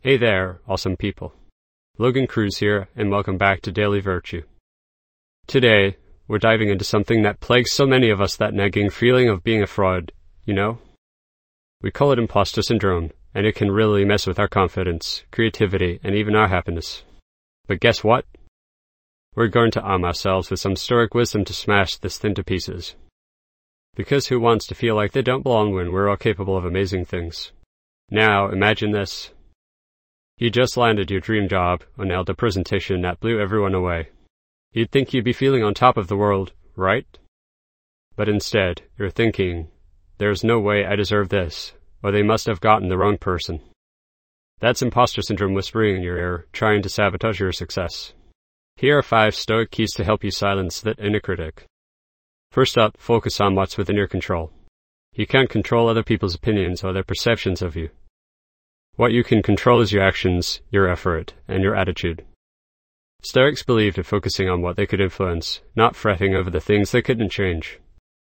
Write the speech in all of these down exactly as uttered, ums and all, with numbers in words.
Hey there, awesome people. Logan Cruz here, and welcome back to Daily Virtue. Today, we're diving into something that plagues so many of us, that nagging feeling of being a fraud, you know? We call it imposter syndrome, and it can really mess with our confidence, creativity, and even our happiness. But guess what? We're going to arm ourselves with some stoic wisdom to smash this thing to pieces. Because who wants to feel like they don't belong when we're all capable of amazing things? Now, imagine this. You just landed your dream job or nailed a presentation that blew everyone away. You'd think you'd be feeling on top of the world, right? But instead, you're thinking, there's no way I deserve this, or they must have gotten the wrong person. That's imposter syndrome whispering in your ear, trying to sabotage your success. Here are five stoic keys to help you silence that inner critic. First up, focus on what's within your control. You can't control other people's opinions or their perceptions of you. What you can control is your actions, your effort, and your attitude. Stoics believed in focusing on what they could influence, not fretting over the things they couldn't change.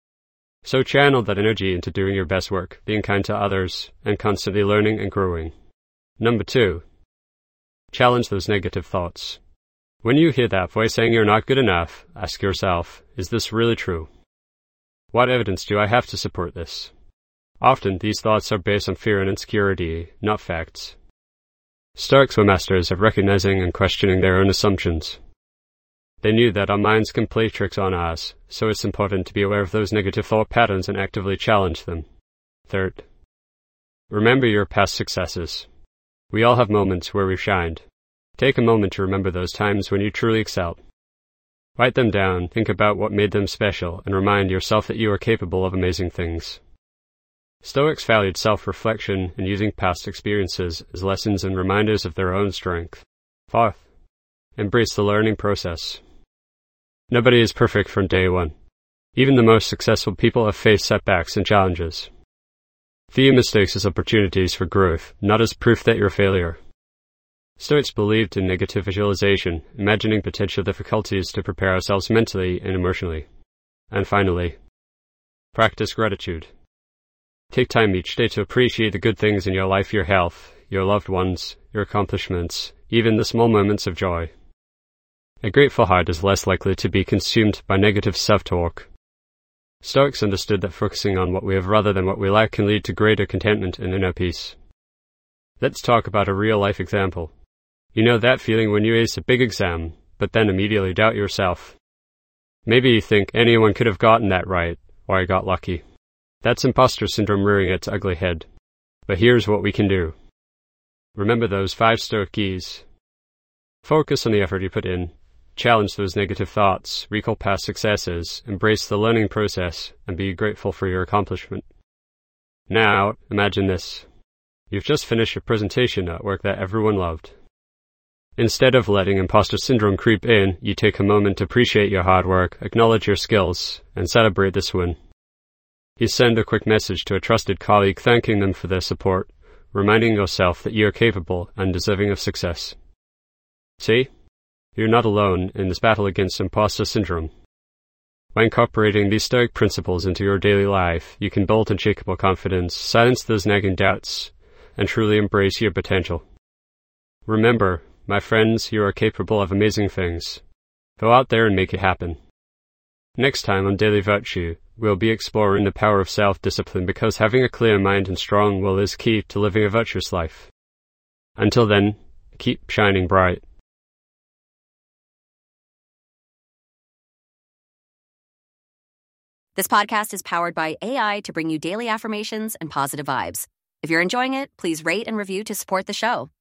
So channel that energy into doing your best work, being kind to others, and constantly learning and growing. Number two, challenge those negative thoughts. When you hear that voice saying you're not good enough, ask yourself, is this really true? What evidence do I have to support this? Often, these thoughts are based on fear and insecurity, not facts. Stoics were masters of recognizing and questioning their own assumptions. They knew that our minds can play tricks on us, so it's important to be aware of those negative thought patterns and actively challenge them. Third, remember your past successes. We all have moments where we've shined. Take a moment to remember those times when you truly excelled. Write them down, think about what made them special, and remind yourself that you are capable of amazing things. Stoics valued self-reflection and using past experiences as lessons and reminders of their own strength. Fourth, embrace the learning process. Nobody is perfect from day one. Even the most successful people have faced setbacks and challenges. View mistakes as opportunities for growth, not as proof that you're a failure. Stoics believed in negative visualization, imagining potential difficulties to prepare ourselves mentally and emotionally. And finally, practice gratitude. Take time each day to appreciate the good things in your life, your health, your loved ones, your accomplishments, even the small moments of joy. A grateful heart is less likely to be consumed by negative self-talk. Stoics understood that focusing on what we have rather than what we lack can lead to greater contentment and inner peace. Let's talk about a real-life example. You know that feeling when you ace a big exam, but then immediately doubt yourself. Maybe you think anyone could have gotten that right, or I got lucky. That's imposter syndrome rearing its ugly head. But here's what we can do. Remember those five stoic keys. Focus on the effort you put in. Challenge those negative thoughts. Recall past successes. Embrace the learning process. And be grateful for your accomplishment. Now, imagine this. You've just finished a presentation at work that everyone loved. Instead of letting imposter syndrome creep in, you take a moment to appreciate your hard work, acknowledge your skills, and celebrate this win. You send a quick message to a trusted colleague thanking them for their support, reminding yourself that you are capable and deserving of success. See? You're not alone in this battle against imposter syndrome. By incorporating these stoic principles into your daily life, you can build unshakable confidence, silence those nagging doubts, and truly embrace your potential. Remember, my friends, you are capable of amazing things. Go out there and make it happen. Next time on Daily Virtue, we'll be exploring the power of self-discipline, because having a clear mind and strong will is key to living a virtuous life. Until then, keep shining bright. This podcast is powered by A I to bring you daily affirmations and positive vibes. If you're enjoying it, please rate and review to support the show.